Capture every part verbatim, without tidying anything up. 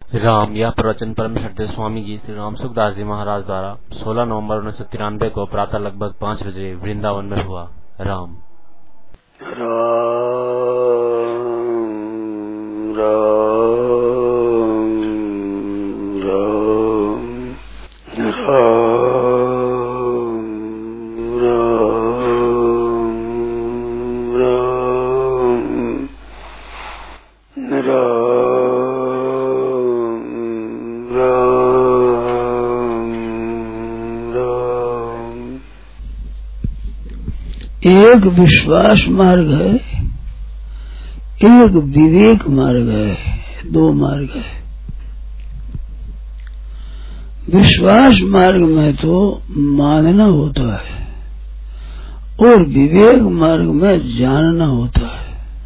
राम यह प्रवचन परम श्रद्धेय स्वामी जी श्री राम सुखदास जी महाराज द्वारा सोलह नवंबर उन्नीस सौ तिरानवे को प्रातः लगभग पाँच बजे वृंदावन में हुआ। राम राम राम राम राम राम एक विश्वास मार्ग है, एक विवेक मार्ग है, दो मार्ग है। विश्वास मार्ग में तो मानना होता है और विवेक मार्ग में जानना होता है।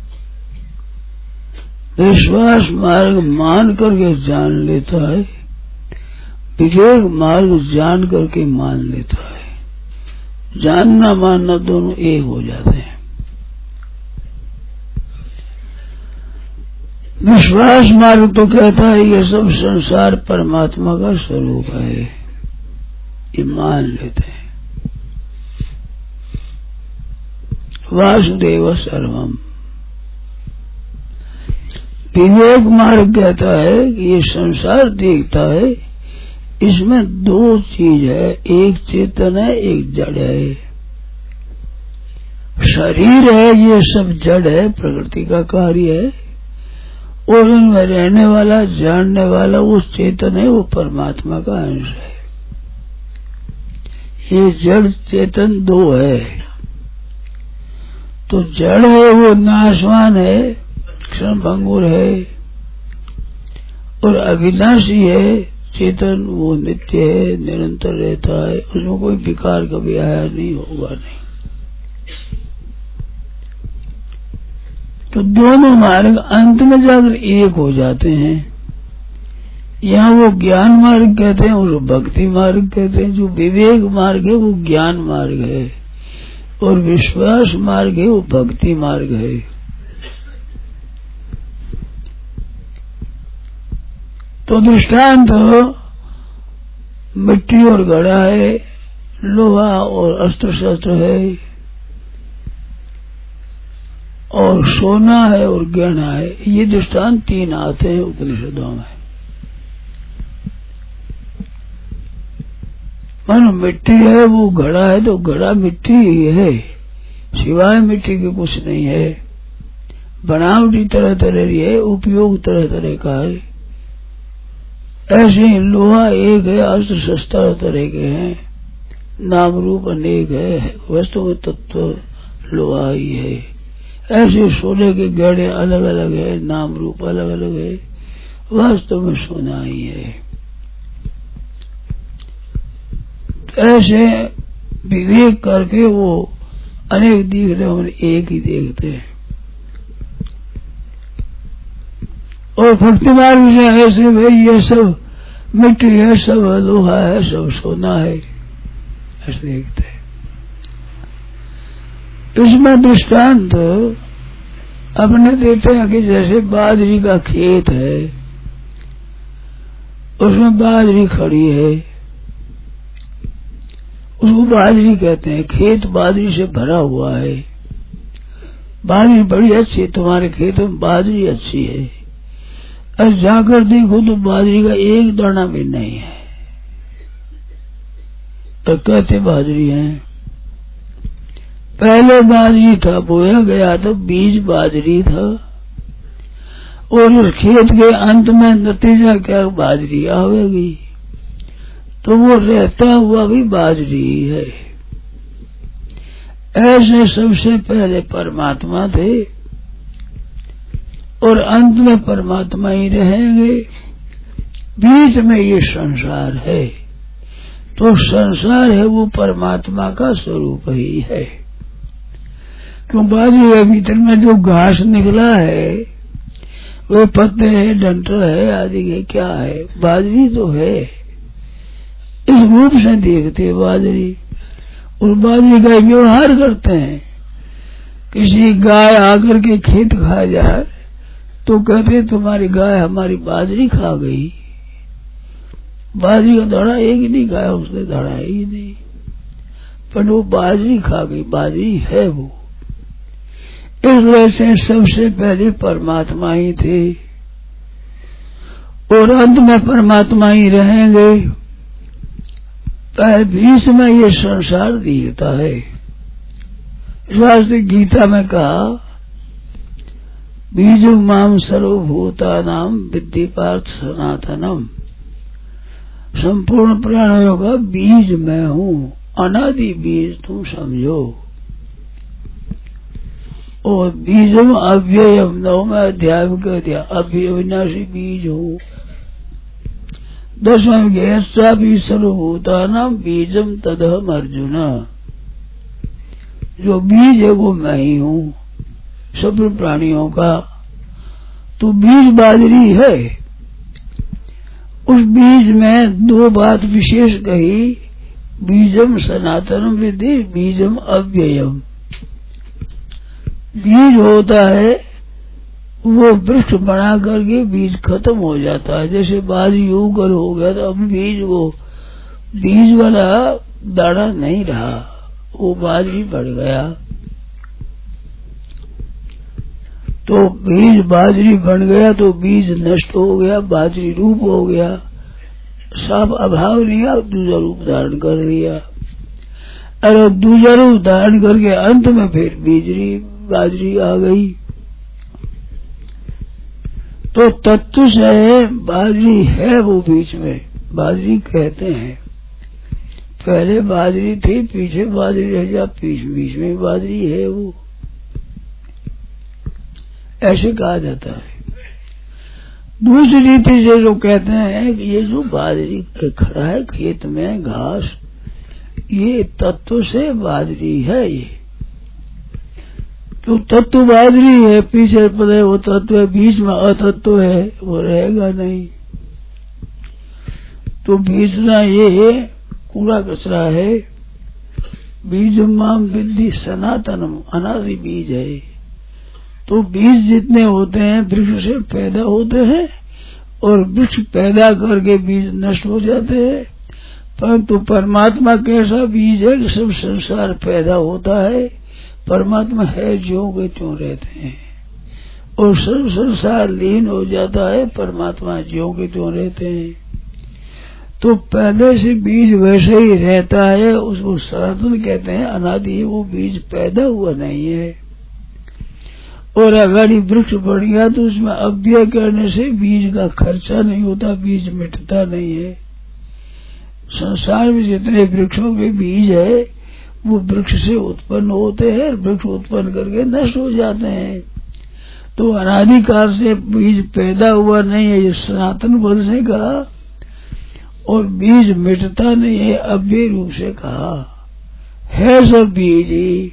विश्वास मार्ग मान करके जान लेता है, विवेक मार्ग जान करके मान लेता है। जानना मानना दोनों एक हो जाते हैं। विश्वास मार्ग तो कहता है ये सब संसार परमात्मा का स्वरूप है, ये मान लेते हैं। वासुदेव सर्वम। विवेक मार्ग कहता है कि ये संसार देखता है, इसमें दो चीज है, एक चेतन है, एक जड़ है। शरीर है, ये सब जड़ है, प्रकृति का कार्य है, और इनमें रहने वाला जानने वाला वो चेतन है, वो परमात्मा का अंश है। ये जड़ चेतन दो है। तो जड़ है वो नाशवान है, क्षणभंगुर है, और अविनाशी है चेतन वो नित्य है, निरंतर रहता है, उसमें कोई विकार कभी आया नहीं, होगा नहीं। तो दोनों मार्ग अंत में जाकर एक हो जाते हैं। यहाँ वो ज्ञान मार्ग कहते हैं और भक्ति मार्ग कहते हैं। जो विवेक मार्ग है वो ज्ञान मार्ग है और विश्वास मार्ग है वो भक्ति मार्ग है। तो दृष्टांत मिट्टी और घड़ा है, लोहा और अस्त्र शस्त्र है, और सोना है और गहना है। ये दृष्टांत तीन आते हैं उपनिषदों में। मानो मिट्टी है वो घड़ा है, तो घड़ा मिट्टी ही है, सिवाय मिट्टी के कुछ नहीं है। बनावटी तरह तरह की है, उपयोग तरह तरह का है। ऐसे ही लोहा एक है, अस्त्र शस्त्र तरह के हैं, नाम रूप अनेक है, वस्तु में तत्व लोहा ही है। ऐसे सोने के गहने अलग अलग है, नाम रूप अलग अलग है, वास्तव में सोना ही है। ऐसे विवेक करके वो अनेक दिख रहे हैं, एक ही देखते हैं। और भक्ति मार्ग से ऐसे भाई ये सब मिट्टी है, सब लोहा है, सब सोना है, ऐसे देखते हैं। इसमें दृष्टांत अपने देते हैं कि जैसे बाजरी का खेत है, उसमें बाजरी खड़ी है, उसको बाजरी कहते हैं। खेत बाजरी से भरा हुआ है, बाजरी बड़ी अच्छी है, तुम्हारे खेत में बाजरी अच्छी है। और जाकर देखो तो बाजरी का एक दाना भी नहीं है, तो कहते बाजरी है। पहले बाजरी था, बोया गया तो बीज बाजरी था, और उस खेत के अंत में नतीजा क्या, बाजरी आवेगी, तो वो रहता हुआ भी बाजरी है। ऐसे सबसे पहले परमात्मा थे और अंत में परमात्मा ही रहेंगे। बीच में ये संसार है, तो संसार है वो परमात्मा का स्वरूप ही है। क्यों बाजरी के भीतर में जो घास निकला है, वो पत्ते है, डंठल है, आदि के क्या है, बाजरी तो है। इस रूप से देखते बाजरी, और बाजरी का व्यवहार करते हैं। किसी गाय आकर के खेत खा जाए तो कहते तुम्हारी गाय हमारी बाजरी खा गई। बाजरी का दाना एक ही नहीं खाया उसने, दाना है ही नहीं, पर वो बाजरी खा गई, बाजरी है वो। इस वजह से सबसे पहले परमात्मा ही थे और अंत में परमात्मा ही रहेंगे। पहले बीच में ये संसार दिखता है। शास्त्र गीता में कहा बीज माम सर्वभूता नाम विद्धि पार्थ सनातनम। संपूर्ण प्राणियों का बीज मैं हूँ, अनादि बीज तुम समझो। और बीजम अव्ययम नौ में अध्याय में कह दिया अव्यविनाशी बीज हूँ। दसवें गैसा भी सर्वभूता नाम बीजम तदहम अर्जुन। जो बीज है वो मैं ही हूँ सब प्राणियों का। तो बीज बाजरी है, उस बीज में दो बात विशेष कही, बीजम सनातनम विद्धि बीजम अव्ययम। बीज होता है वो वृक्ष बना करके बीज खत्म हो जाता है। जैसे बाजरी उगर हो गया तो अब बीज वो बीज वाला दाना नहीं रहा, वो बाजरी बढ़ गया। तो बीज बाजरी बन गया तो बीज नष्ट हो गया, बाजरी रूप हो गया, साफ अभाव नहीं, अब दूसरा रूप धारण कर लिया। और दूसरा रूप धारण करके अंत में फिर बीजरी बाजरी आ गई। तो तत्व से बाजरी है वो बीच में, बाजरी कहते हैं। पहले बाजरी थी, पीछे बाजरी रह जा, बीच बीच में बाजरी है वो, ऐसे कहा जाता है। दूसरी रीति से जो कहते हैं कि ये जो बाजरी खड़ा है खेत में घास, ये तत्व से बाजरी है। ये तो तत्व बाजरी है, पीछे पता है वो तत्व है, बीच में अतत्व है, वो रहेगा नहीं। तो बीच में ये कूड़ा कचरा है। बीज माम विद्धि सनातनम, अनादि बीज है। तो बीज जितने होते हैं वृक्ष से पैदा होते हैं और वृक्ष पैदा करके बीज नष्ट हो जाते हैं। परंतु परमात्मा कैसा बीज है कि सब संसार पैदा होता है, परमात्मा है ज्यों के त्यों रहते हैं, और सब संसार लीन हो जाता है, परमात्मा ज्यों के त्यों रहते हैं। तो पहले से बीज वैसे ही रहता है, उसको सनातन कहते हैं, अनादि। वो बीज पैदा हुआ नहीं है। और अगर ये वृक्ष बढ़ गया तो उसमें अव्यय करने से बीज का खर्चा नहीं होता, बीज मिटता नहीं है। संसार में जितने वृक्षों के बीज है वो वृक्ष से उत्पन्न होते हैं, वृक्ष उत्पन्न करके नष्ट हो जाते हैं। तो अनादिकाल से बीज पैदा हुआ नहीं है, ये सनातन पद से कहा, और बीज मिटता नहीं है, अव्यय रूप से कहा है सब बीज ही।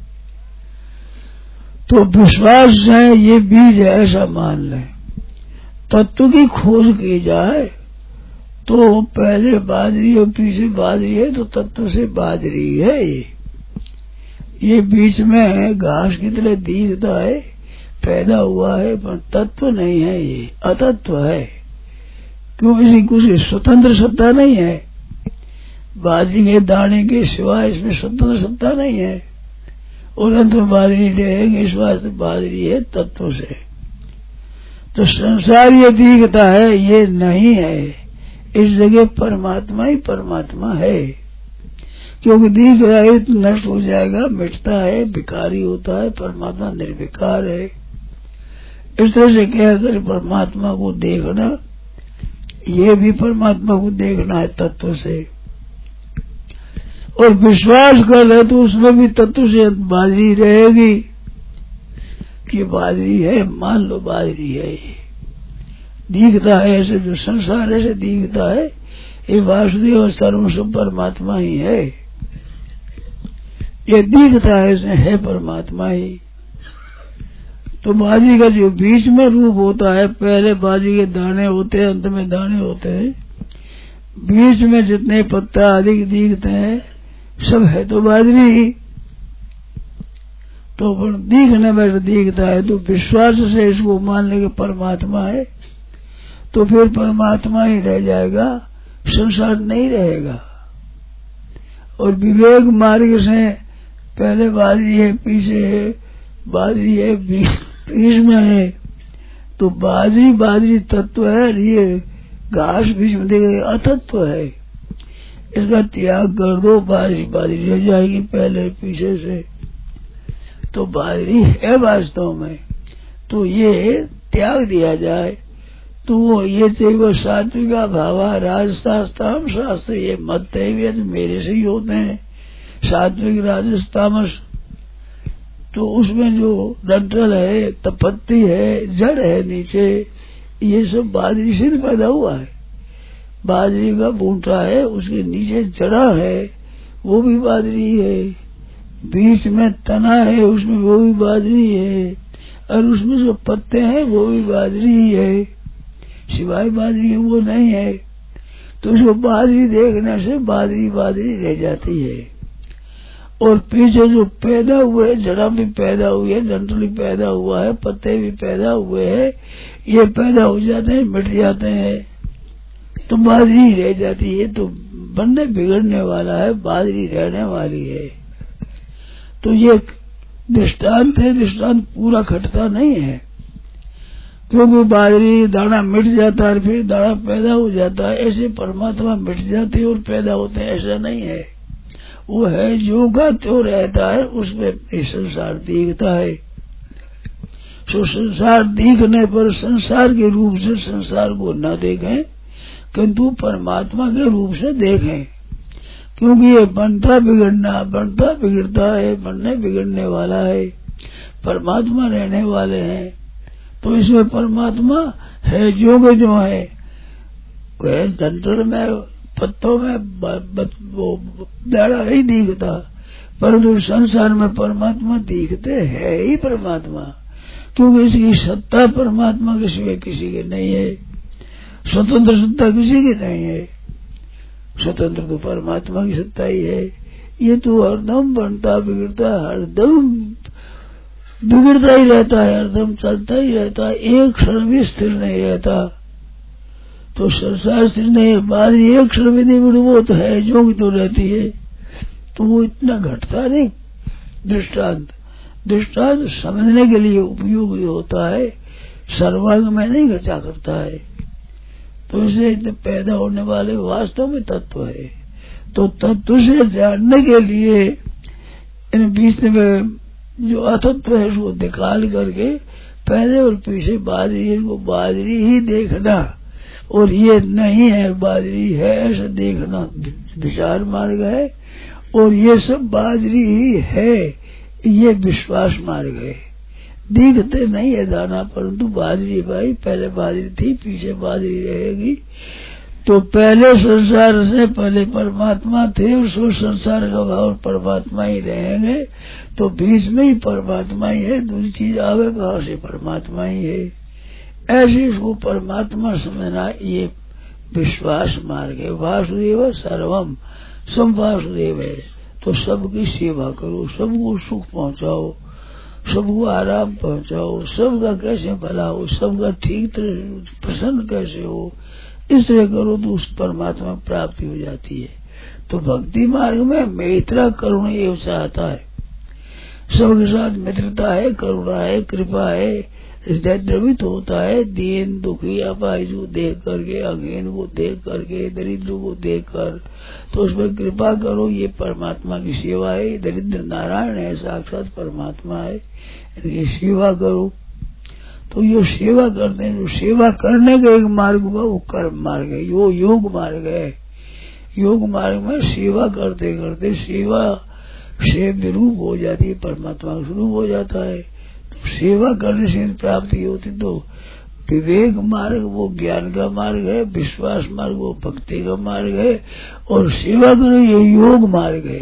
तो विश्वास है ये बीज है ऐसा मान लें। तत्व की खोज की जाए तो पहले बाजरी और पीछे बाजरी है, तो तत्व से बाजरी है। ये ये बीच में घास की तरह दिखता है, पैदा हुआ है, पर तत्व नहीं है, ये अतत्व है। क्यों? इसी कुछ स्वतंत्र सत्ता नहीं है। बाजरी के दाने के सिवाय इसमें स्वतंत्र सत्ता नहीं है, और अंत में बाजरी रहेगी, इस वास्ते बाजरी है तत्व से। तो संसार ये दिखता है, ये नहीं है। इस जगह परमात्मा ही परमात्मा है, क्योंकि दिख रहा है तो नष्ट हो जाएगा, मिटता है, विकारी होता है, परमात्मा निर्विकार है। इस तरह से कहकर परमात्मा को देखना, ये भी परमात्मा को देखना है तत्व से। और विश्वास कर ले तो उसमें भी तत्व से बाजरी रहेगी कि बाजरी है, मान लो बाजरी है। ये दिखता है ऐसे, जो संसार ऐसे दिखता है, ये वासुदेव और सर्वस्व परमात्मा ही है। ये दिखता है ऐसे, है परमात्मा ही। तो बाजरी का जो बीच में रूप होता है, पहले बाजरी के दाने होते हैं, अंत में दाने होते हैं, बीच में जितने पत्ता अधिक दिखते हैं सब है तो बाजरी ही। तो दिखने में दिखता है, तो विश्वास से इसको मान लेंगे परमात्मा है, तो फिर परमात्मा ही रह जाएगा, संसार नहीं रहेगा। और विवेक मार्ग से पहले बादरी है, पीछे है, बादरी है, बीच में है, तो बादरी बादरी तत्व है, ये घास बीच में देखे अतत्व है। इसका त्याग कर दो, बादरी बादरी रह जाएगी पहले पीछे से, तो बादरी है वास्तव में। तो ये त्याग दिया जाए तो वो ये चाहिए सात्विका भावा राजसास्ताम शास्त्र, ये मत है तो मेरे से ही होते हैं सात्विक राजस तामस। तो उसमें जो डंटल है, तपत्ती है, जड़ है नीचे, ये सब बादरी से पैदा हुआ है। बादरी का बूटा है, उसके नीचे जड़ा है, वो भी बादरी है। बीच में तना है, उसमें वो भी बादरी है, और उसमें जो पत्ते हैं वो भी बादरी ही है, सिवाय बादरी वो नहीं है। तो उसको बादरी देखने से बादरी बादरी रह जाती है। और पीछे जो पैदा हुए, जड़ा भी पैदा हुई है, डंठल भी पैदा हुआ है, पत्ते भी पैदा हुए हैं, ये पैदा हो जाते हैं, मिट जाते हैं, तो बादरी रह जाती है। तो बनने बिगड़ने वाला है, बादरी रहने वाली है। तो ये दृष्टांत है, दृष्टांत पूरा खटता नहीं है, क्योंकि बादरी दाना मिट जाता है, फिर दाना पैदा हो जाता है। ऐसे परमात्मा मिट जाते और पैदा होते हैं, ऐसा नहीं है। वो है जो का त्यों रहता है, उसमें संसार दिखता है। तो संसार दिखने पर संसार के रूप से संसार को न देखें, किंतु परमात्मा के रूप से देखें, क्योंकि ये बनता बिगड़ना, बनता बिगड़ता है, बनने बिगड़ने वाला है, परमात्मा रहने वाले हैं। तो इसमें परमात्मा है जो के जो है, वह डंठल में, पत्तों में वो दाड़ा नहीं दिखता, परंतु संसार में परमात्मा दिखते है ही परमात्मा, क्योंकि इसकी सत्ता परमात्मा के सिवाय किसी के नहीं है, स्वतंत्र सत्ता किसी की नहीं है, स्वतंत्र तो परमात्मा की सत्ता ही है। ये तो हरदम बनता बिगड़ता, हरदम बिगड़ता ही रहता है, हरदम चलता ही रहता है, एक क्षण भी स्थिर नहीं रहता। तो संसार स्थिर नहीं है, बाद एक क्षण भी नहीं बिगड़े, वो तो है जो की तो रहती है, तो वो इतना घटता नहीं। दृष्टांत दृष्टांत समझने के लिए उपयोगी होता है, सर्वांग में नहीं घटा करता है। तो इसे पैदा होने वाले वास्तव में तत्व है। तो तत्व से जानने के लिए इन बीच में जो अतत्व है उसको निकाल करके पहले और पीछे बादरी है, वो बादरी ही देखना, और ये नहीं है बादरी है ऐसा देखना विचार मार्ग है, और ये सब बादरी ही है ये विश्वास मार्ग है। दिखते नहीं है दाना, परंतु बादरी भाई पहले बादरी थी, पीछे बादरी रहेगी। तो पहले संसार से पहले परमात्मा थे, उसको संसार का भाव परमात्मा ही रहेंगे, तो बीच में ही परमात्मा ही है, दूसरी चीज आवे कहाँ से, परमात्मा ही है। ऐसे इसको परमात्मा समझना ये विश्वास मार्ग है। वासुदेव सर्वम, सब वासुदेव है, तो सबकी सेवा करो, सबको सुख पहुंचाओ, सबको आराम पहुंचाओ, सबका कैसे भला हो, सबका ठीक तरह प्रसन्न कैसे हो, इस तरह करो तो उस परमात्मा प्राप्ति हो जाती है। तो भक्ति मार्ग में मैत्रा करुणा ये चाहता है, सबके साथ मित्रता है, करुणा है, कृपा है, हृदय द्रवित होता है, दीन दुखी अपाहिजू देख करके, अज्ञान को देख करके, दरिद्र को देख कर, तो उसमें कृपा करो। ये परमात्मा की सेवा है। दरिद्र नारायण है, साक्षात परमात्मा है, इनकी सेवा करो। तो ये सेवा करते हैं, जो सेवा करने का एक मार्ग हुआ वो कर्म मार्ग है, वो योग मार्ग है। योग मार्ग में सेवा करते करते सेवा से विरूप हो जाती है, परमात्मा का स्वरूप हो जाता है। तो सेवा करने से प्राप्ति होती। तो विवेक मार्ग वो ज्ञान का मार्ग है, विश्वास मार्ग वो भक्ति का मार्ग है, और सेवा करो ये योग मार्ग है।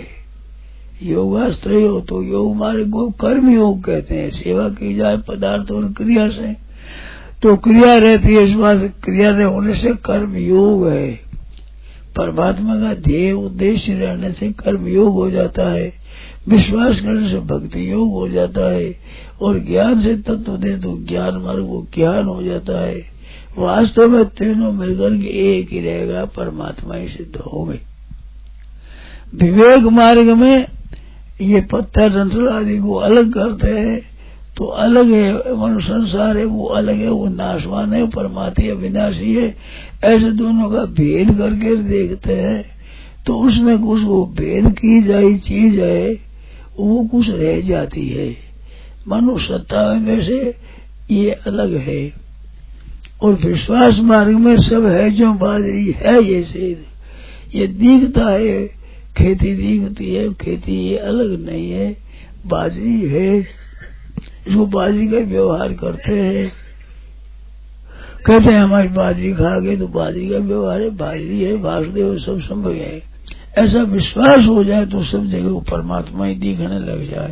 योगास्त्र हो तो योग मार्ग को कर्म योग कहते हैं। सेवा की जाए पदार्थ और क्रिया से, तो क्रिया रहती है, इस बात क्रिया होने से कर्म योग है। परमात्मा का ध्येय उद्देश्य रहने से कर्म योग हो जाता है। विश्वास करने से भक्ति योग हो जाता है, और ज्ञान से तत्व दे तो ज्ञान मार्ग वो ज्ञान हो जाता है। वास्तव में तीनों मिलकर के एक ही रहेगा, परमात्मा ही सिद्ध होंगे। विवेक मार्ग में ये पत्थर रंध्र आदि को अलग करते हैं तो अलग है, मनुष्य संसार है वो अलग है, वो नाशवान है, परमात्मा अविनाशी है। ऐसे दोनों का भेद करके देखते हैं तो उसमें कुछ वो भेद की जाए चीज है वो कुछ रह जाती है। मनुष्य सत्ता में से ये अलग है, और विश्वास मार्ग में सब है जो बाजरी है, ये सिद्ध ये दिखता है, खेती दिखती है, खेती ये अलग नहीं है, बाजरी है, इसको बाजरी का व्यवहार करते हैं। कहते हैं हमारी बाजरी खा गए तो बाजरी का व्यवहार है, बाजरी है, वासुदेव सब संभव है। ऐसा विश्वास हो जाए तो सब जगह वो परमात्मा ही दिखने लग जाए,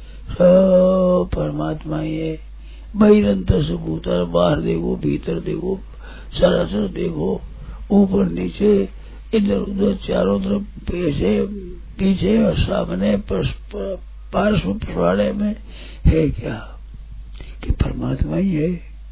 सब परमात्मा ही है। बहिरंत से भूतर, बाहर देखो भीतर देखो, सरासर देखो, ऊपर नीचे इधर उधर चारों तरफ, पीछे पीछे और सामने पार्श्व पिछवाड़े में है क्या कि परमात्मा ही है।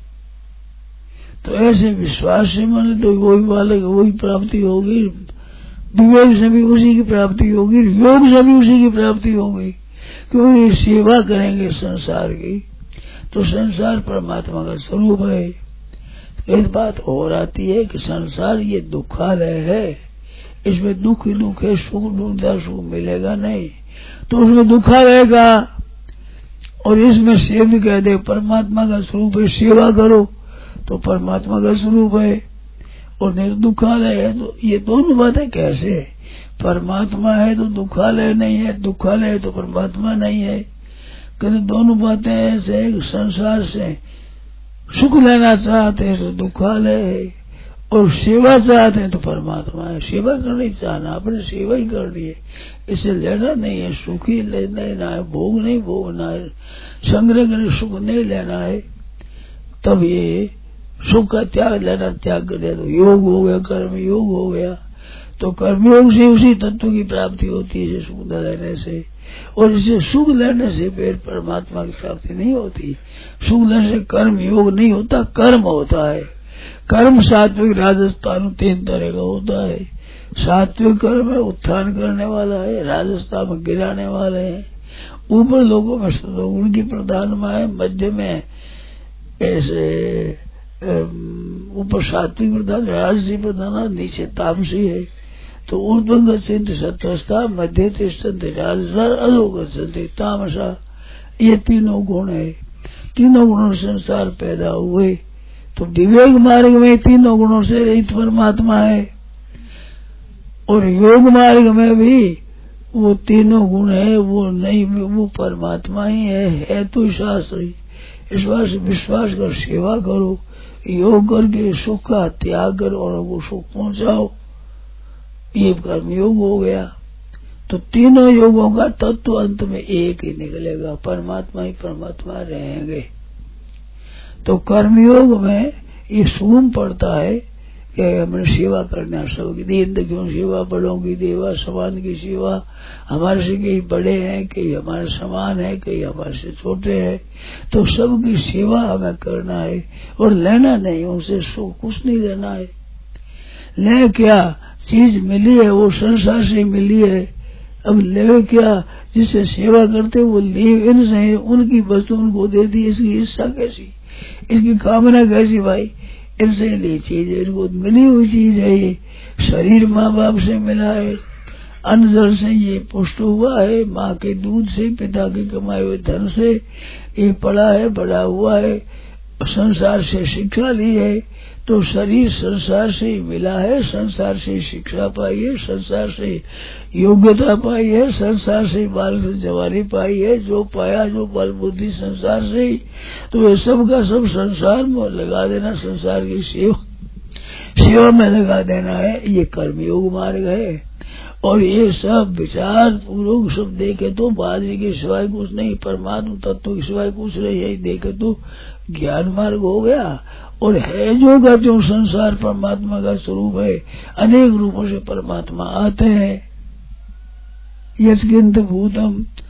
तो ऐसे विश्वास से माने तो वही वाले वही प्राप्ति होगी, विवेक से भी उसी की प्राप्ति होगी, योग से भी उसी की प्राप्ति होगी। क्योंकि सेवा करेंगे संसार की तो संसार परमात्मा का स्वरूप है। एक बात और आती है कि संसार ये दुखालय है, इसमें दुख ही दुख है, सुख दुख सुख मिलेगा नहीं, तो उसमें दुखा रहेगा। और इसमें सेव कह दे परमात्मा का स्वरूप है, सेवा करो तो परमात्मा का स्वरूप है, और निर्दुखालय है। तो ये दोनों बातें कैसे, परमात्मा है तो दुखालय नहीं है, दुखालय है तो परमात्मा नहीं है। कहते दोनों बातें ऐसे है, संसार से सुख लेना चाहते हैं तो दुखालय है, और सेवा चाहते हैं तो परमात्मा है। सेवा करनी चाहना, अपने सेवा ही करनी है, इसे लेना नहीं है, सुख ही लेना है, भोग नहीं भोगना है, संग्रह कर सुख नहीं लेना है। तब ये सुख का त्याग लेना त्याग कर दिया तो योग हो गया, कर्म योग हो गया। तो कर्मयोग से उसी तत्व की प्राप्ति होती है सुख लेने से, और इसे सुख लेने से फिर परमात्मा की प्राप्ति नहीं होती। सुख लेने से कर्म योग नहीं होता, कर्म होता है। कर्म सात्विक राजस्थान तीन तरह का होता है। सात्विक कर्म है उत्थान करने वाला है, राजस्थान में गिराने वाले हैं, ऊपर लोगों में सतोगुण की प्रधानमा है, मध्य में ऐसे ऊपर सात्विक प्रधान राजसी प्रधान, नीचे तामसी है। तो ऊर्ध्व गच्छन्ति सत्वस्ता, मध्य तिष्ठन्ति राजसा, अधो गच्छन्ति तामसा। ये तीनों गुण है, तीनों गुणों से संसार पैदा हुए। तो विवेक मार्ग में तीनों गुणों से रहित परमात्मा है, और योग मार्ग में भी वो तीनों गुण है, वो नहीं, वो परमात्मा ही है, है तो शास्त्र ही। इस बात से विश्वास कर सेवा करो, योग करके सुख का त्याग करो और वो सुख पहुंचाओ, ये कर्म योग हो गया। तो तीनों योगों का तत्व अंत में एक ही निकलेगा, परमात्मा ही परमात्मा रहेंगे। तो कर्मयोग में ये सुगम पड़ता है कि हमें सेवा करना, सबकी दीन क्यों सेवा, बड़ों की देवा, समान की सेवा, हमारे से कई बड़े हैं, कई हमारे समान है, कई हमारे से छोटे हैं, तो सबकी सेवा हमें करना है, और लेना नहीं, उनसे सुख कुछ नहीं लेना है। ले क्या चीज मिली है वो संसार से मिली है, अब ले क्या, जिससे सेवा करते वो ले इनसे, उनकी वस्तु उनको दे दी, इसकी इच्छा कैसी, इसकी कामना कैसी भाई, इनसे ली चीज है, इनको मिली हुई चीज है। ये शरीर माँ बाप से मिला है, अन्न जल से ये पुष्ट हुआ है, माँ के दूध से, पिता के कमाए हुए धन से ये पड़ा है, बड़ा हुआ है, संसार से शिक्षा ली है। तो शरीर संसार से ही मिला है, संसार से शिक्षा पाई है, संसार से योग्यता पाई है, संसार से बाल जवानी पाई है, जो पाया जो बल बुद्धि संसार से ही। तो ये सब का सब संसार में लगा देना, संसार की सेवा सेवा में लगा देना है, ये कर्मयोग मार्ग है। और ये सब विचार पूर्वक सब देखे तो बादरी के सिवाय कुछ नहीं, परमात्मा तत्व के सिवाय कुछ नहीं है, देखे तो ज्ञान मार्ग हो गया। और है जो का जो संसार परमात्मा का स्वरूप है, अनेक रूपों से परमात्मा आते हैं। यत्किंत भूतम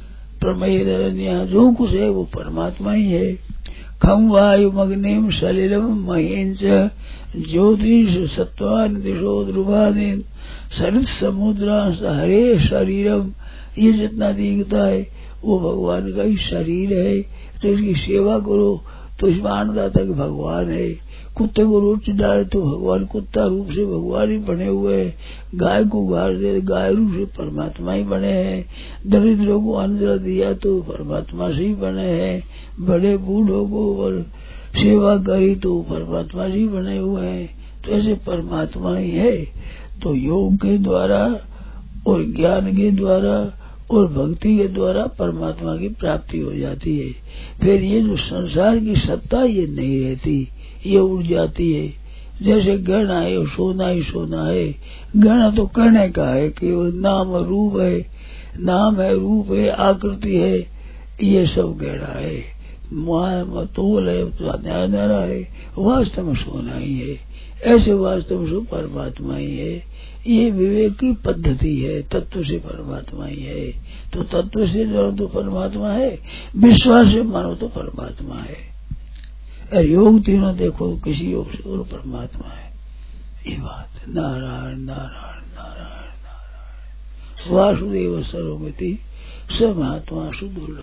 प्रमेय धरन्या, जो कुछ है वो परमात्मा ही है। खम वायु मग्निम सलिलम महेंच ज्योतिष सत्वान दिशो ध्रुवादीन सरित समुद्रा हरे शरीरम, ये जितना दिखता है वो भगवान का ही शरीर है। तो इसकी सेवा करो तो इसमें आनंदाता कि भगवान है। कुत्ते को रोटी डाले तो भगवान कुत्ता रूप से भगवान ही बने हुए हैं। गाय को घास दे गाय रूप से परमात्मा ही बने हैं। दरिद्रों को अन्न दिया तो परमात्मा से ही बने हैं। बड़े बूढ़ों को सेवा करी तो परमात्मा से ही बने हुए हैं। तो ऐसे परमात्मा ही है। तो योग के द्वारा और ज्ञान के द्वारा और भक्ति के द्वारा परमात्मा की प्राप्ति हो जाती है। फिर ये जो संसार की सत्ता ये नहीं रहती, ये उड़ जाती है। जैसे गहना है सोना ही सोना है, गहना तो कहने का है कि नाम रूप है, नाम है रूप है आकृति है, ये सब गहना है। तोल है न्यारा है, वास्तव में सोना ही है। ऐसे वास्तव में परमात्मा ही है। ये विवेक की पद्धति है। तत्व से परमात्मा ही है। तो तत्व से जानो तो परमात्मा है, विश्वास से मानो तो परमात्मा है। और योग तीनों देखो किसी योग से और परमात्मा है। ये बात नारायण नारायण नारायण नारायण वासुदेव सर्वमिति स महात्मा सुदुर्लभ।